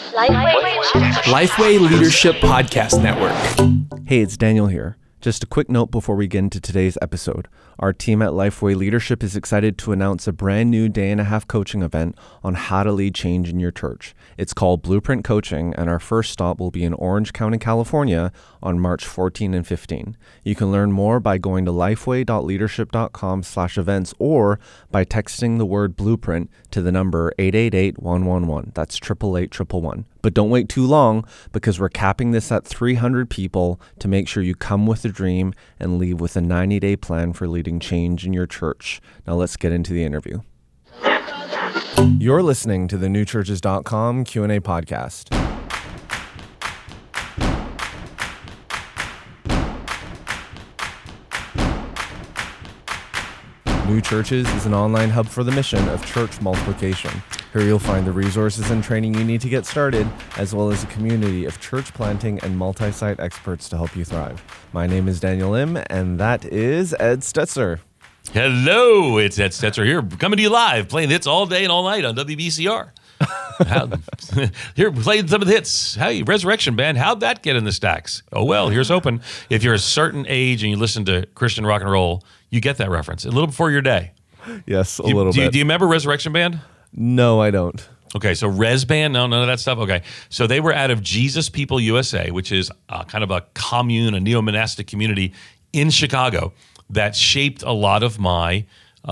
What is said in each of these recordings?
Lifeway Leadership Podcast Network. Hey, it's Daniel here. Just a quick note before we get into today's episode. Our team at Lifeway Leadership is excited to announce a brand new day-and-a-half coaching event on how to lead change in your church. It's called Blueprint Coaching, and our first stop will be in Orange County, California on March 14 and 15. You can learn more by going to lifeway.leadership.com/events or by texting the word Blueprint to the number 888-111. That's 888-111. But don't wait too long because we're capping this at 300 people to make sure you come with a dream and leave with a 90-day plan for leading change in your church. Now let's get into the interview. You're listening to the newchurches.com Q&A podcast. New Churches is an online hub for the mission of church multiplication. Here you'll find the resources and training you need to get started, as well as a community of church planting and multi-site experts to help you thrive. My name is Daniel Lim, and that is Ed Stetzer. Hello, it's Ed Stetzer here, coming to you live, playing hits all day and all night on WBCR. Here, playing some of the hits. Hey, Resurrection Band, how'd that get in the stacks? Oh, well, here's hoping. If you're a certain age and you listen to Christian rock and roll, you get that reference a little before your day. Yes, a little bit. Do you remember Resurrection Band? No, I don't. Okay, so Res Band, no, none of that stuff? Okay, so they were out of Jesus People USA, which is kind of a commune, a neo-monastic community in Chicago that shaped a lot of my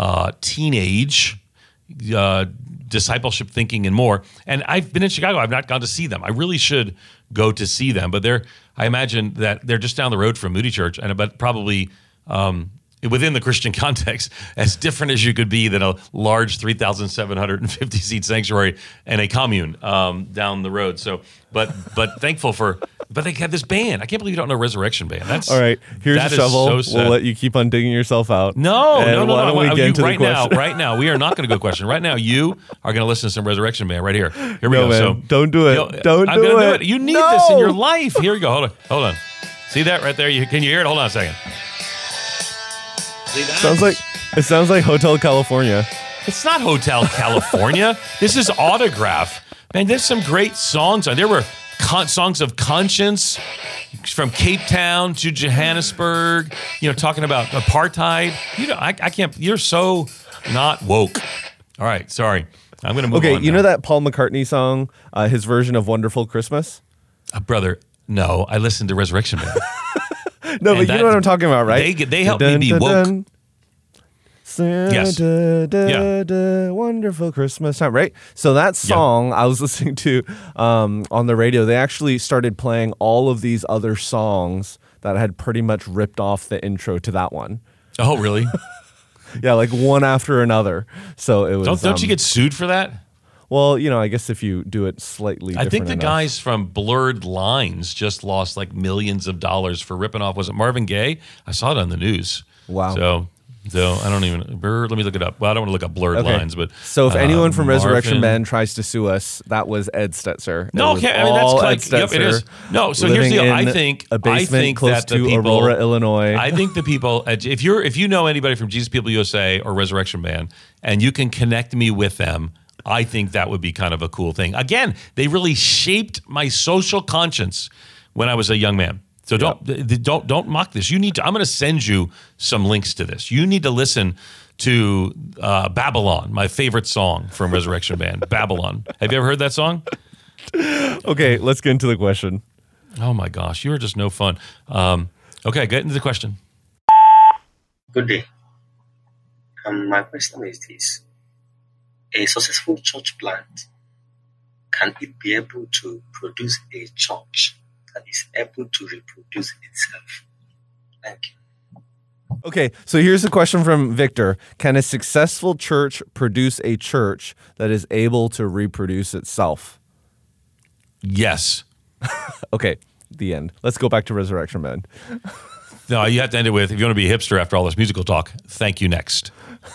teenage discipleship thinking and more. And I've been in Chicago. I've not gone to see them. I really should go to see them, but I imagine that they're just down the road from Moody Church, but probably within the Christian context, as different as you could be than a large 3,750 seat sanctuary and a commune down the road. So, but thankful for. But they had this band. I can't believe you don't know Resurrection Band. That's all right. Here's a shovel. So we'll let you keep on digging yourself out. No. Why don't we get into the question? Right now, we are not going to go question. Right now, you are going to listen to some Resurrection Band right here. Here we go. Man, So don't do it. I'm going to do it. You need this in your life. Here we go. Hold on. See that right there? Can you hear it? Hold on a second. See that? It sounds like Hotel California. It's not Hotel California. This is Autograph. Man, there's some great songs. There were songs of conscience from Cape Town to Johannesburg, talking about apartheid. I can't, you're so not woke. All right, sorry. I'm going to move on. Okay, you know that Paul McCartney song, his version of Wonderful Christmas? Brother, no, I listened to Resurrection Band. No, but you know what I'm talking about, right? They helped me be woke. Yes. Wonderful Christmas time, right? So that song I was listening to on the radio, they actually started playing all of these other songs that had pretty much ripped off the intro to that one. Oh, really? Yeah, like one after another. So it was. Don't you get sued for that? Well, I guess if you do it slightly different I think the enough. guys from Blurred Lines just lost like millions of dollars for ripping off, was it Marvin Gaye? I saw it on the news. Wow. So I don't even, let me look it up. Well, I don't want to look up Blurred Lines, but. So if anyone from Resurrection Band tries to sue us, that was Ed Stetzer. No, okay. I mean, that's like, yep, it is. No, so here's the deal. I think close that the to people, Aurora, Illinois. I think the people, if you know anybody from Jesus People USA or Resurrection Band, and you can connect me with them, I think that would be kind of a cool thing. Again, they really shaped my social conscience when I was a young man. So don't mock this. You need to. I'm going to send you some links to this. You need to listen to Babylon, my favorite song from Resurrection Band. Babylon. Have you ever heard that song? Okay, let's get into the question. Oh my gosh, you are just no fun. Okay, get into the question. Good day. My question is this: a successful church plant, can it be able to produce a church that is able to reproduce itself? Thank you. Okay, so here's a question from Victor. Can a successful church produce a church that is able to reproduce itself? Yes. Okay, the end. Let's go back to Resurrection Band. No, you have to end it with, if you want to be a hipster after all this musical talk, thank you, next.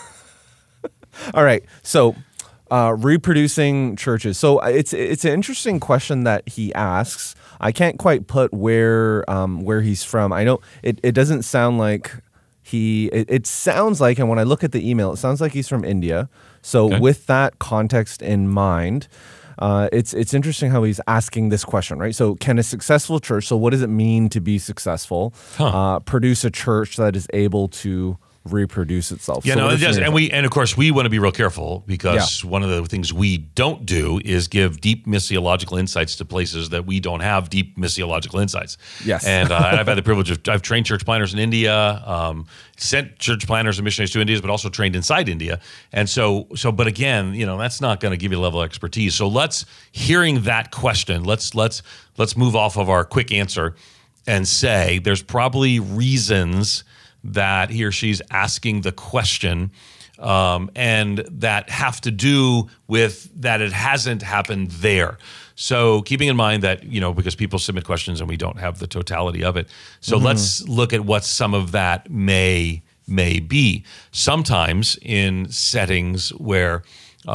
All right, so reproducing churches. So it's an interesting question that he asks. I can't quite put where he's from. I know it doesn't sound like it sounds like, and when I look at the email, it sounds like he's from India. So with that context in mind, It's interesting how he's asking this question, right? So can a successful church, so what does it mean to be successful, produce a church that is able to reproduce itself? Yeah, So no, what it is does. your- And of course, we want to be real careful because one of the things we don't do is give deep missiological insights to places that we don't have deep missiological insights. Yes. And I've had the privilege of, I've trained church planners in India, sent church planners and missionaries to India, but also trained inside India. And but again, that's not going to give you a level of expertise. So hearing that question, let's move off of our quick answer and say there's probably reasons that he or she's asking the question, and that have to do with that it hasn't happened there. So keeping in mind that, because people submit questions and we don't have the totality of it. So let's look at what some of that may be. Sometimes in settings where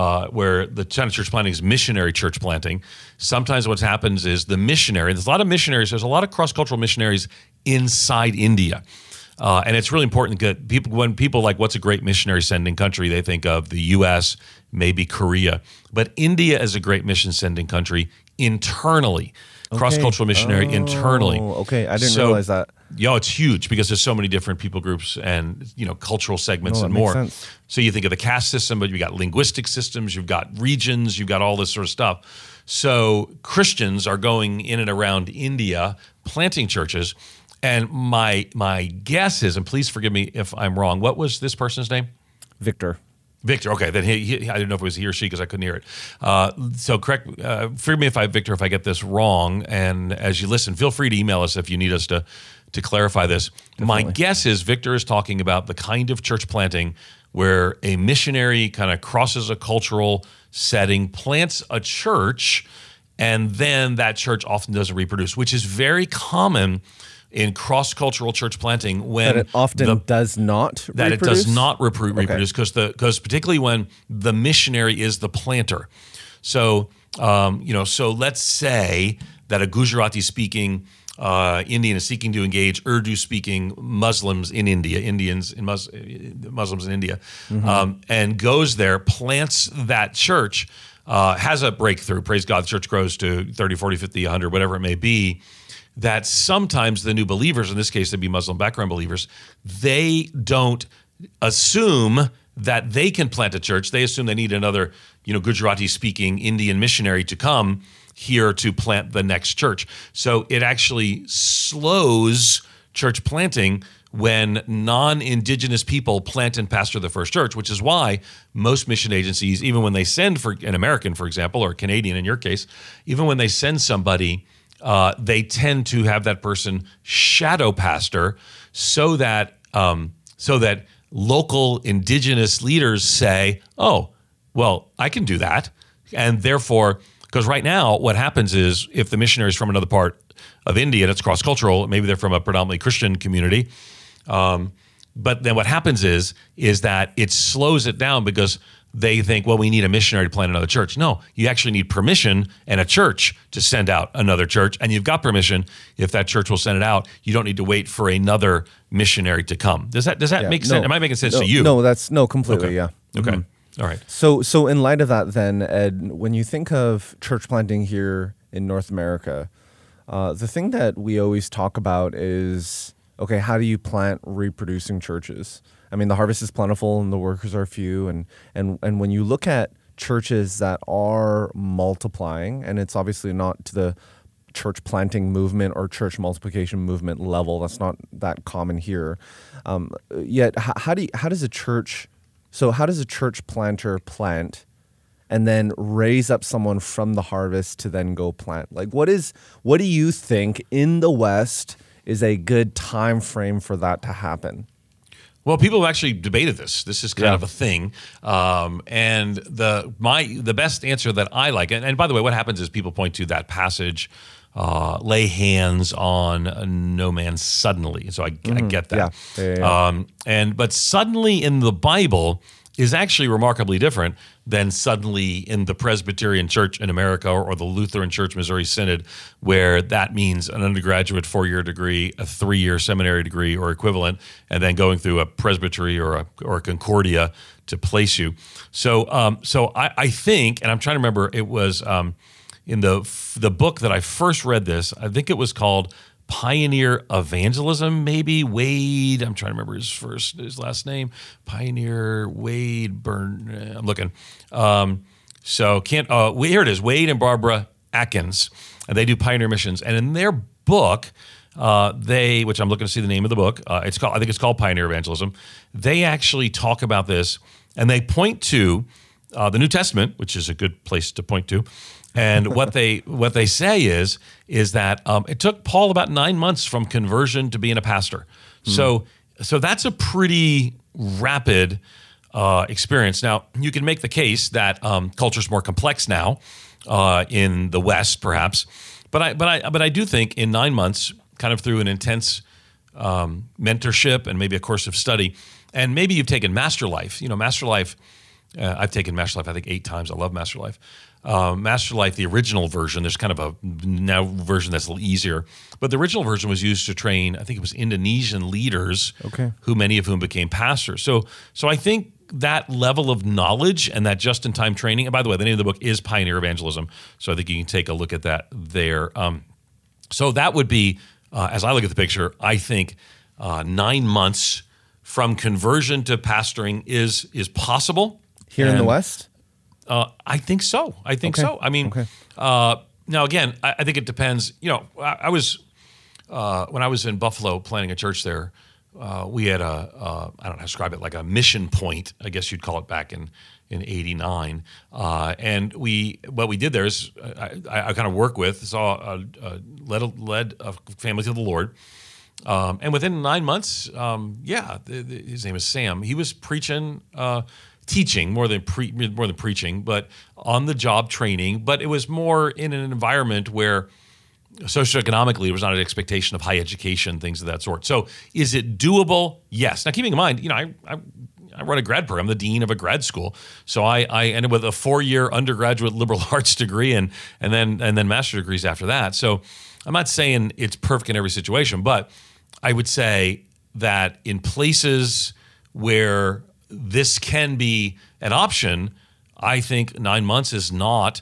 the China church planting is missionary church planting, sometimes what happens is the missionary, there's a lot of cross-cultural missionaries inside India. And it's really important that when people like, what's a great missionary sending country, they think of the U.S., maybe Korea. But India is a great mission sending country internally, cross-cultural missionary internally. Okay, I didn't realize that. It's huge because there's so many different people groups and cultural segments and that makes more. sense. So you think of the caste system, but you've got linguistic systems, you've got regions, you've got all this sort of stuff. So Christians are going in and around India planting churches. And my guess is, and please forgive me if I'm wrong, what was this person's name? Victor. Okay. Then I didn't know if it was he or she because I couldn't hear it. So forgive me Victor, if I get this wrong. And as you listen, feel free to email us if you need us to clarify this. Definitely. My guess is Victor is talking about the kind of church planting where a missionary kind of crosses a cultural setting, plants a church, and then that church often doesn't reproduce, which is very common in cross-cultural church planting when That it often does not that reproduce? it does not reproduce because particularly when the missionary is the planter. So so let's say that a Gujarati-speaking Indian is seeking to engage Urdu-speaking Muslims in India, Muslims in India, and goes there, plants that church, has a breakthrough. Praise God, the church grows to 30, 40, 50, 100, whatever it may be. That sometimes the new believers, in this case, they'd be Muslim background believers, they don't assume that they can plant a church. They assume they need another, Gujarati-speaking Indian missionary to come here to plant the next church. So it actually slows church planting when non-indigenous people plant and pastor the first church, which is why most mission agencies, even when they send for an American, for example, or a Canadian in your case, even when they send somebody, they tend to have that person shadow pastor so that local indigenous leaders say, oh, well, I can do that. And therefore, because right now what happens is if the missionary is from another part of India and it's cross-cultural, maybe they're from a predominantly Christian community, but then what happens is that it slows it down because they think, well, we need a missionary to plant another church. No, you actually need permission and a church to send out another church. And you've got permission if that church will send it out. You don't need to wait for another missionary to come. Does that make sense? Am I making sense to you? No, completely, Okay. yeah. Okay. Mhm. All right. So in light of that then, Ed, when you think of church planting here in North America, the thing that we always talk about is, okay, how do you plant reproducing churches? I mean, the harvest is plentiful and the workers are few. And when you look at churches that are multiplying, and it's obviously not to the church planting movement or church multiplication movement level, that's not that common here. Yet, how does a church planter plant and then raise up someone from the harvest to then go plant? Like, what do you think in the West is a good time frame for that to happen? Well, people have actually debated this. This is kind of a thing. And the best answer that I like, and by the way, what happens is people point to that passage, lay hands on no man suddenly. So I get that. Yeah. But suddenly in the Bible is actually remarkably different than suddenly in the Presbyterian Church in America or the Lutheran Church Missouri Synod, where that means an undergraduate 4-year degree, a 3-year seminary degree or equivalent, and then going through a presbytery or a Concordia to place you. So I think, and I'm trying to remember, it was in the book that I first read this. I think it was called Pioneer Evangelism, maybe Wade. I'm trying to remember his last name. Pioneer Wade Burn. I'm looking. Here it is. Wade and Barbara Atkins, and they do Pioneer Missions. And in their book, which I'm looking to see the name of the book. I think it's called Pioneer Evangelism. They actually talk about this, and they point to the New Testament, which is a good place to point to. And what they say is that it took Paul about 9 months from conversion to being a pastor. So that's a pretty rapid experience. Now, you can make the case that culture's more complex now in the West, perhaps, but I do think in 9 months, kind of through an intense mentorship and maybe a course of study, and maybe you've taken Master Life. Master Life. I've taken Master Life, I think 8 times. I love Master Life. Master Life, the original version, there's kind of a now version that's a little easier. But the original version was used to train, I think it was Indonesian leaders, who many of whom became pastors. So I think that level of knowledge and that just-in-time training, and by the way, the name of the book is Pioneer Evangelism, so I think you can take a look at that there. So that would be, as I look at the picture, I think 9 months from conversion to pastoring is possible. Here in the West? I think so. So. I mean, now again, I think it depends. I was when I was in Buffalo planning a church there. We had I don't know how to describe it, like a mission point, I guess you'd call it, back in '89. And what we did there is I kind of led a family to the Lord. And within 9 months, his name is Sam. He was preaching. Teaching more than preaching, but on the job training. But it was more in an environment where socioeconomically there was not an expectation of high education, things of that sort. So is it doable? Yes. Now, keeping in mind, I run a grad program. I'm the dean of a grad school, so I ended with a 4-year undergraduate liberal arts degree and then master's degrees after that. So I'm not saying it's perfect in every situation, but I would say that in places where this can be an option, I think 9 months is not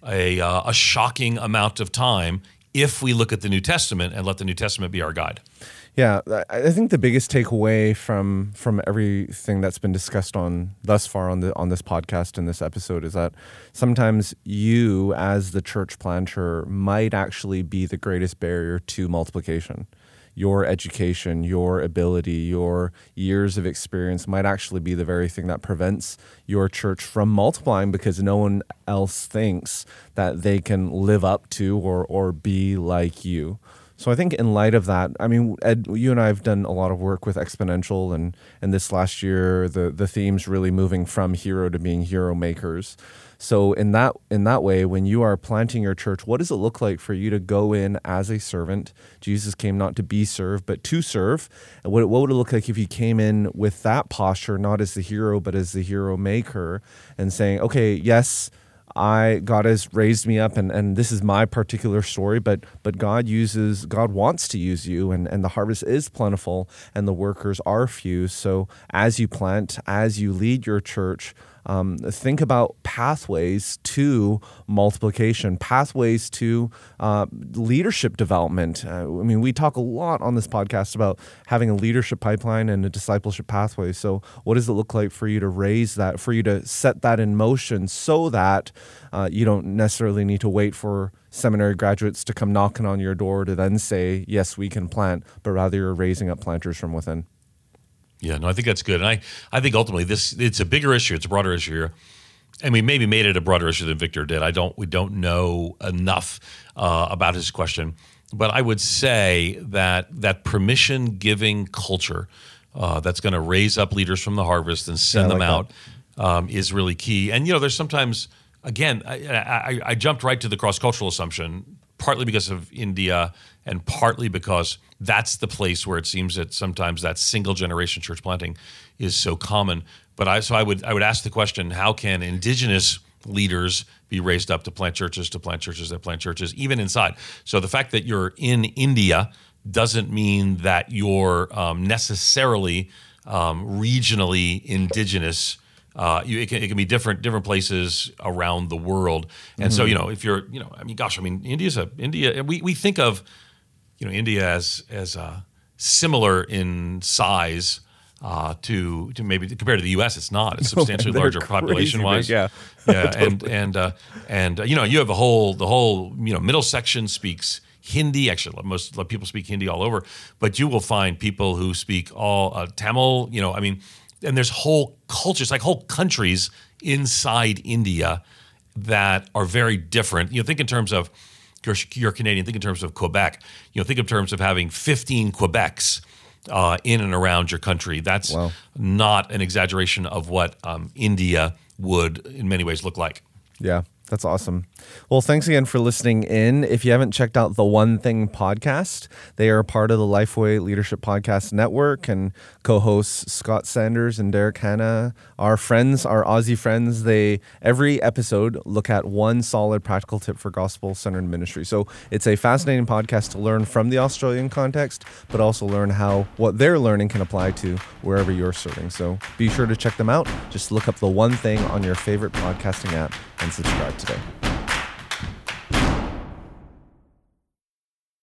a shocking amount of time if we look at the New Testament and let the New Testament be our guide. Yeah, I think the biggest takeaway from everything that's been discussed thus far on this podcast and this episode is that sometimes you, as the church planter, might actually be the greatest barrier to multiplication. Your education, your ability, your years of experience might actually be the very thing that prevents your church from multiplying because no one else thinks that they can live up to or be like you. So I think in light of that, I mean, Ed, you and I have done a lot of work with Exponential, and this last year, the theme's really moving from hero to being hero makers. So in that way, when you are planting your church, what does it look like for you to go in as a servant? Jesus came not to be served, but to serve. And what would it look like if you came in with that posture, not as the hero, but as the hero maker, and saying, okay, yes, God has raised me up, and this is my particular story, but God wants to use you, and the harvest is plentiful, and the workers are few. So as you plant, as you lead your church, think about pathways to multiplication, pathways to leadership development. I mean, we talk a lot on this podcast about having a leadership pipeline and a discipleship pathway. So what does it look like for you to raise that, for you to set that in motion so that you don't necessarily need to wait for seminary graduates to come knocking on your door to then say, yes, we can plant, but rather you're raising up planters from within? Yeah, no, I think that's good. And I think ultimately it's a bigger issue. It's a broader issue here. And we maybe made it a broader issue than Victor did. We don't know enough about his question. But I would say that permission-giving culture that's going to raise up leaders from the harvest and send them out is really key. And, there's sometimes, again, I jumped right to the cross-cultural assumption, partly because of India and partly because that's the place where it seems that sometimes that single generation church planting is so common. But I would ask the question, how can indigenous leaders be raised up to plant churches that plant churches, even inside? So the fact that you're in India doesn't mean that you're necessarily regionally indigenous It can be different places around the world. And so, if you're, India. We think of, India as similar in size to maybe compared to the U.S. It's not. It's substantially larger population wise. Yeah. And you have the whole middle section speaks Hindi. Actually, most people speak Hindi all over, but you will find people who speak all Tamil. And there's whole cultures, like whole countries inside India that are very different. Think in terms of you're Canadian. Think in terms of Quebec. Think in terms of having 15 Quebecs in and around your country. That's not an exaggeration of what India would, in many ways, look like. Yeah, that's awesome. Well, thanks again for listening in. If you haven't checked out the One Thing podcast, they are part of the Lifeway Leadership Podcast Network, and co-hosts Scott Sanders and Derek Hanna, our friends, our Aussie friends. They, every episode, look at one solid practical tip for gospel-centered ministry. So it's a fascinating podcast to learn from the Australian context, but also learn how what they're learning can apply to wherever you're serving. So be sure to check them out. Just look up the One Thing on your favorite podcasting app and subscribe today.